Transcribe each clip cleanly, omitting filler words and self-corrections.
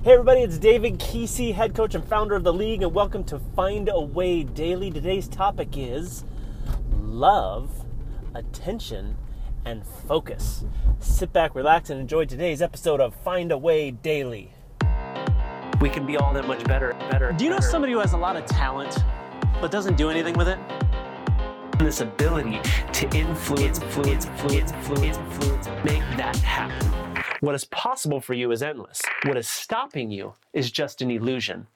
Hey everybody, it's David Kesey, head coach and founder of The League, and welcome to Find a Way Daily. Today's topic is love, attention, and focus. Sit back, relax, and enjoy today's episode of Find a Way Daily. We can be all that much better. Do you know somebody who has a lot of talent but doesn't do anything with it? This ability to influence, make that happen. What is possible for you is endless. What is stopping you is just an illusion.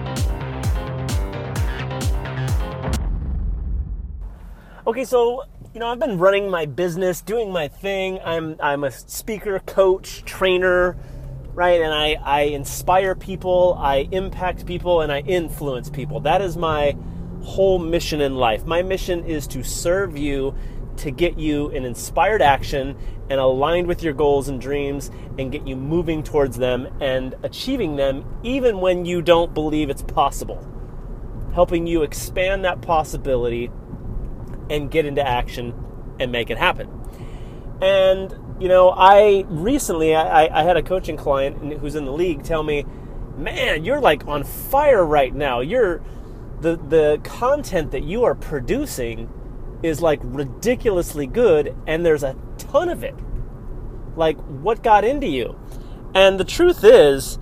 Okay, so, I've been running my business, doing my thing. I'm a speaker, coach, trainer, right? And I inspire people, I impact people, and I influence people. That is my whole mission in life. My mission is to serve you, to get you in inspired action and aligned with your goals and dreams and get you moving towards them and achieving them even when you don't believe it's possible. Helping you expand that possibility and get into action and make it happen. And, I recently had a coaching client who's in the league tell me, man, you're like on fire right now. The content that you are producing is like ridiculously good, and there's a ton of it. Like, what got into you? And the truth is,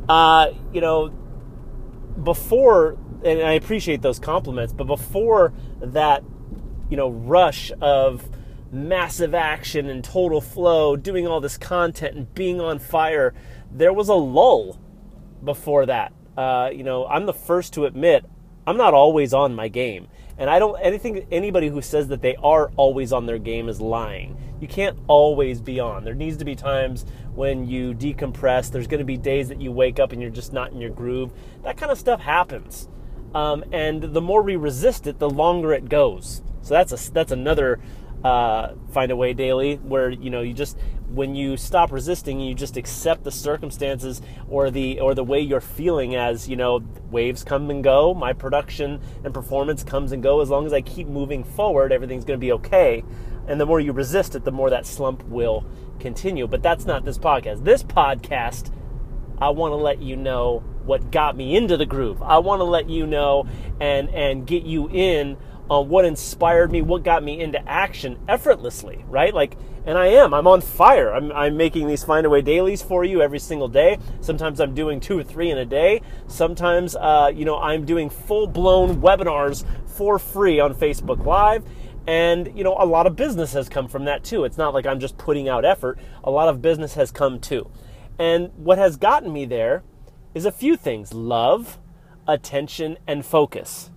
before, and I appreciate those compliments, but before that, rush of massive action and total flow, doing all this content and being on fire, there was a lull before that. I'm the first to admit I'm not always on my game. And I think anybody who says that they are always on their game is lying. You can't always be on. There needs to be times when you decompress. There's going to be days that you wake up and you're just not in your groove. That kind of stuff happens. And the more we resist it, the longer it goes. So that's another Find a Way Daily, where you just, when you stop resisting, you just accept the circumstances or the way you're feeling. As waves come and go, my production and performance comes and go. As long as I keep moving forward, everything's going to be okay. And the more you resist it, the more that slump will continue. But that's not this podcast. This podcast, I want to let you know what got me into the groove. I want to let you know and get you in on what inspired me, what got me into action effortlessly, right? And I'm on fire. I'm making these Find a Way Dailies for you every single day. Sometimes I'm doing 2 or 3 in a day. Sometimes, I'm doing full-blown webinars for free on Facebook Live. And, a lot of business has come from that too. It's not like I'm just putting out effort. A lot of business has come too. And what has gotten me there is a few things: love, attention, and focus.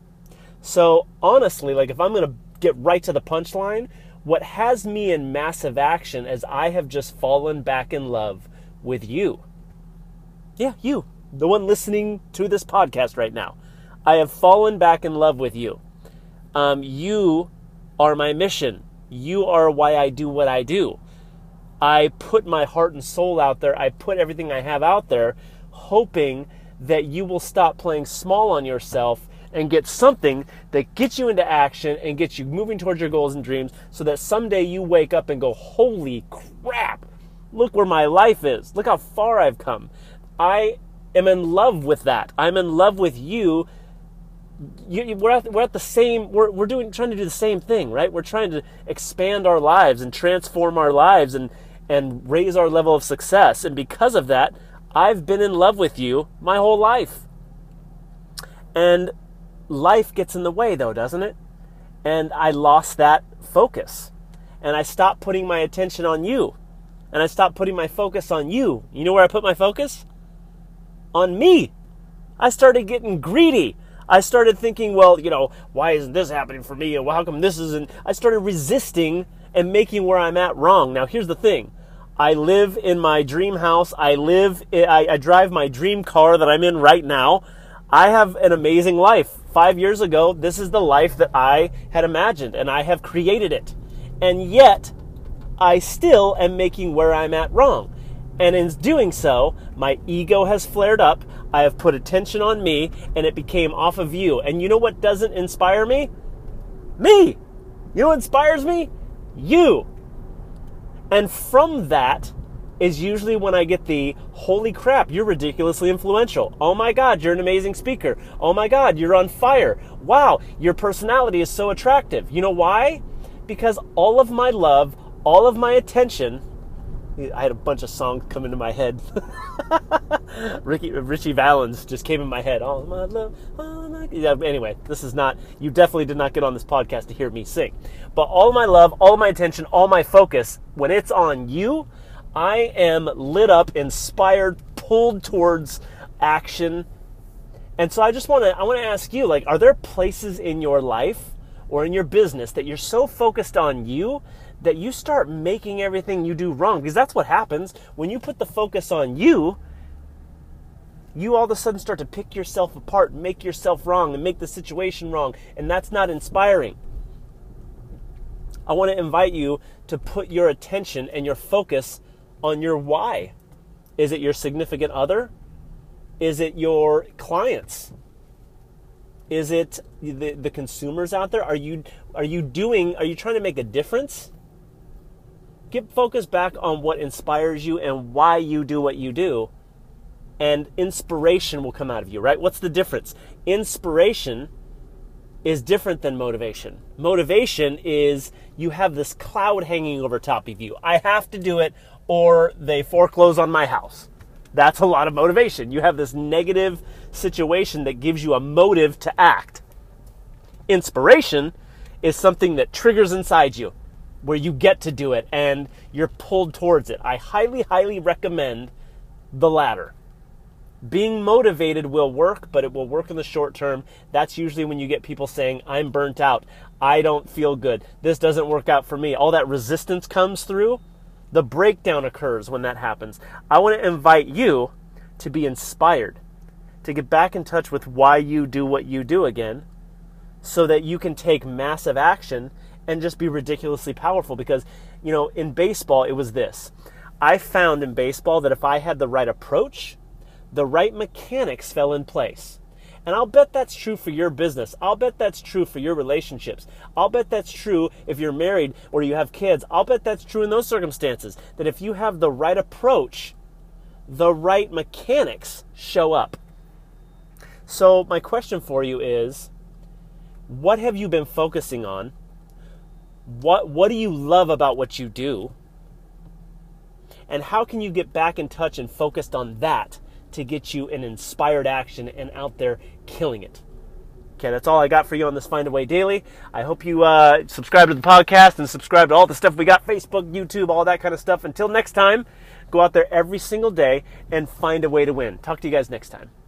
So honestly, if I'm going to get right to the punchline, what has me in massive action is I have just fallen back in love with you. Yeah, you, the one listening to this podcast right now. I have fallen back in love with you. You are my mission. You are why I do what I do. I put my heart and soul out there. I put everything I have out there, hoping that you will stop playing small on yourself and get something that gets you into action and gets you moving towards your goals and dreams, so that someday you wake up and go, holy crap, look where my life is. Look how far I've come. I am in love with that. I'm in love with you. We're at the same, we're trying to do the same thing, right? We're trying to expand our lives and transform our lives and raise our level of success. And because of that, I've been in love with you my whole life. And life gets in the way, though, doesn't it? And I lost that focus. And I stopped putting my attention on you. And I stopped putting my focus on you. You know where I put my focus? On me. I started getting greedy. I started thinking, well, why isn't this happening for me? Well, how come this isn't? I started resisting and making where I'm at wrong. Now, here's the thing. I live in my dream house. I drive my dream car that I'm in right now. I have an amazing life. 5 years ago, this is the life that I had imagined, and I have created it. And yet, I still am making where I'm at wrong. And in doing so, my ego has flared up. I have put attention on me, and it became off of you. And you know what doesn't inspire me? Me! You know what inspires me? You! And from that, is usually when I get the, holy crap, you're ridiculously influential. Oh my God, you're an amazing speaker. Oh my God, you're on fire. Wow, your personality is so attractive. You know why? Because all of my love, all of my attention, I had a bunch of songs come into my head. Richie Valens just came in my head. All my love, all my... Yeah, anyway, this is not, you definitely did not get on this podcast to hear me sing. But all my love, all my attention, all my focus, when it's on you, I am lit up, inspired, pulled towards action. And so I want to ask you, like, are there places in your life or in your business that you're so focused on you that you start making everything you do wrong? Because that's what happens when you put the focus on you. You all of a sudden start to pick yourself apart, make yourself wrong, and make the situation wrong. And that's not inspiring. I want to invite you to put your attention and your focus on your why. Is it your significant other? Is it your clients? Is it the consumers out there? Are you trying to make a difference? Get focused back on what inspires you and why you do what you do, and inspiration will come out of you, right? What's the difference? Inspiration is different than motivation. Motivation is you have this cloud hanging over top of you. I have to do it or they foreclose on my house. That's a lot of motivation. You have this negative situation that gives you a motive to act. Inspiration is something that triggers inside you, where you get to do it and you're pulled towards it. I highly, highly recommend the latter. Being motivated will work, but it will work in the short term. That's usually when you get people saying, I'm burnt out. I don't feel good. This doesn't work out for me. All that resistance comes through. The breakdown occurs when that happens. I want to invite you to be inspired, to get back in touch with why you do what you do again, so that you can take massive action and just be ridiculously powerful. Because, in baseball, it was this. I found in baseball that if I had the right approach, the right mechanics fell in place. And I'll bet that's true for your business. I'll bet that's true for your relationships. I'll bet that's true if you're married or you have kids. I'll bet that's true in those circumstances. That if you have the right approach, the right mechanics show up. So my question for you is, what have you been focusing on? What do you love about what you do? And how can you get back in touch and focused on that to get you an inspired action and out there killing it? Okay, that's all I got for you on this Find a Way Daily. I hope you subscribe to the podcast and subscribe to all the stuff we got, Facebook, YouTube, all that kind of stuff. Until next time, go out there every single day and find a way to win. Talk to you guys next time.